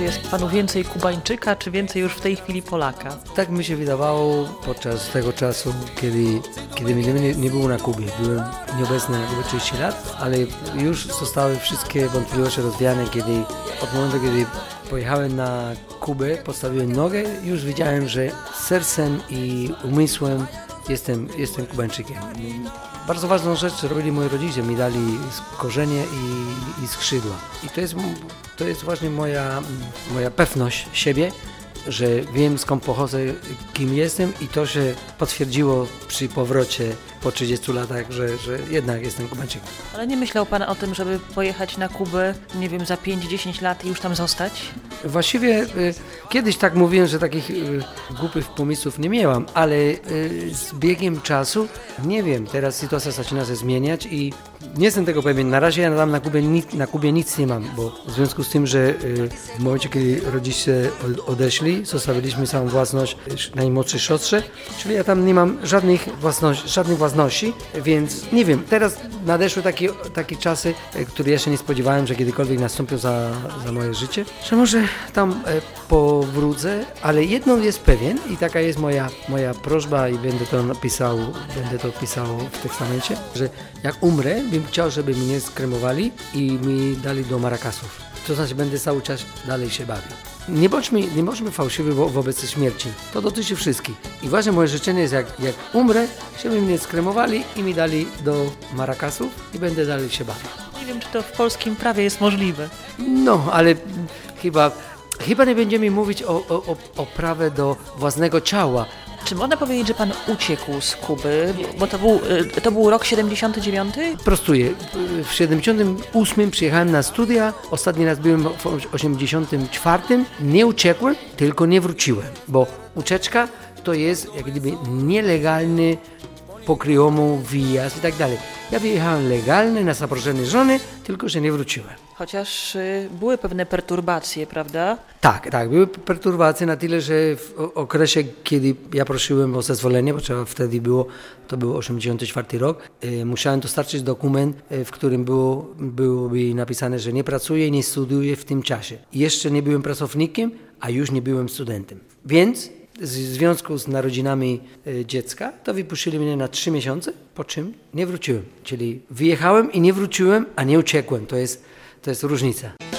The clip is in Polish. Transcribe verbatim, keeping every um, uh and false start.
czy jest panu więcej Kubańczyka, czy więcej już w tej chwili Polaka? Tak mi się wydawało podczas tego czasu, kiedy, kiedy mnie nie, nie było na Kubie. Byłem nieobecny na Kubie trzydzieści lat, ale już zostały wszystkie wątpliwości rozwiane, kiedy od momentu, kiedy pojechałem na Kubę, postawiłem nogę, już wiedziałem, że sercem i umysłem jestem, jestem Kubańczykiem. Bardzo ważną rzecz robili moi rodzice, mi dali korzenie i, i skrzydła. I to jest, to jest właśnie moja, moja pewność siebie, że wiem, skąd pochodzę, kim jestem, i to się potwierdziło przy powrocie po trzydziestu latach, że, że jednak jestem Kubańczykiem. Ale nie myślał pan o tym, żeby pojechać na Kubę, nie wiem, za pięć dziesięć lat i już tam zostać? Właściwie y, kiedyś tak mówiłem, że takich y, głupich pomysłów nie miałam, ale y, z biegiem czasu, nie wiem, teraz sytuacja zaczyna się zmieniać i nie jestem tego pewien. Na razie ja tam na Kubie, na Kubie nic nie mam, bo w związku z tym, że y, w momencie, kiedy rodzice odeszli, zostawiliśmy całą własność najmłodszej siostrze, czyli ja tam nie mam żadnych własności, żadnych własności, więc nie wiem, teraz nadeszły takie, takie czasy, które ja się nie spodziewałem, że kiedykolwiek nastąpią za, za moje życie, że może tam e, powrócę, ale jedno jest pewien i taka jest moja, moja prośba i będę to napisał, będę to pisał w testamencie, że jak umrę, bym chciał, żeby mnie skremowali i mi dali do Maracasów. To znaczy będę cały czas dalej się bawił. Nie bądźmy, nie bądźmy fałszywi wo, wobec śmierci. To dotyczy wszystkich. I właśnie moje życzenie jest, jak, jak umrę, żeby mnie skremowali i mi dali do Maracasów i będę dalej się bawił. Nie wiem, czy to w polskim prawie jest możliwe. No, ale chyba, chyba nie będziemy mówić o, o, o prawie do własnego ciała. Czy można powiedzieć, że pan uciekł z Kuby, bo to był, to był rok siedemdziesiąty dziewiąty? Prostuję. W siedemdziesiątym ósmym przyjechałem na studia, ostatni raz byłem w osiemdziesiątym czwartym. Nie uciekłem, tylko nie wróciłem, bo ucieczka to jest jak gdyby nielegalny pokryjomu, wyjazd i tak dalej. Ja wyjechałem legalnie na zaproszenie żony, tylko że nie wróciłem. Chociaż y, były pewne perturbacje, prawda? Tak, tak, były perturbacje na tyle, że w okresie, kiedy ja prosiłem o zezwolenie, bo trzeba wtedy było, to był osiemdziesiąty czwarty rok, y, musiałem dostarczyć dokument, y, w którym było, byłoby napisane, że nie pracuję i nie studiuję w tym czasie. Jeszcze nie byłem pracownikiem, a już nie byłem studentem. Więc w związku z narodzinami y, dziecka, to wypuścili mnie na trzy miesiące, po czym nie wróciłem. Czyli wyjechałem i nie wróciłem, a nie uciekłem. To jest, to jest różnica.